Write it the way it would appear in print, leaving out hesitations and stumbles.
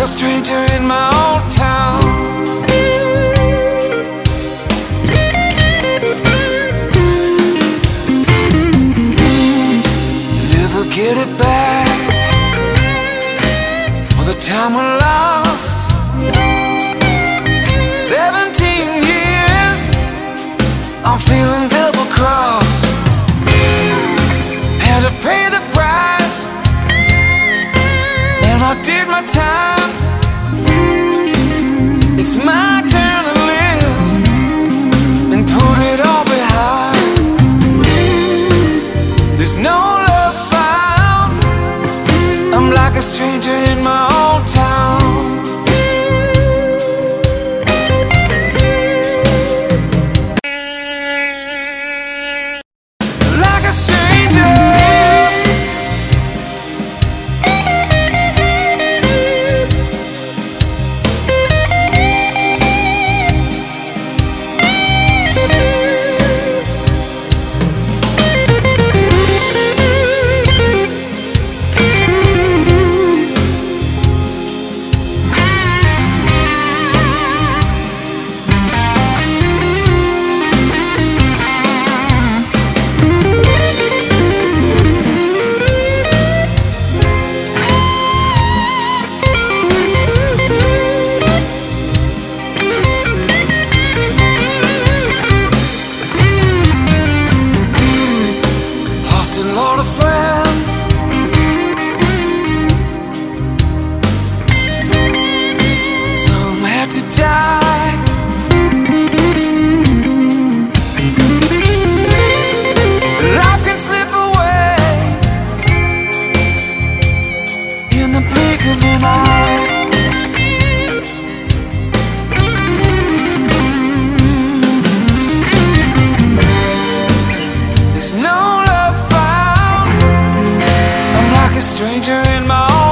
a stranger in my own town. Never get it back, all the time we lost. 17 years, I'm feeling double-crossed. Had to pay the price, and I did my time. It's my turn to live and put it all behind. There's no love found, I'm like a stranger in my own town. Like a stranger, a lot of friends. Some had to die. Life can slip away in the blink of an eye. There's no a stranger in my own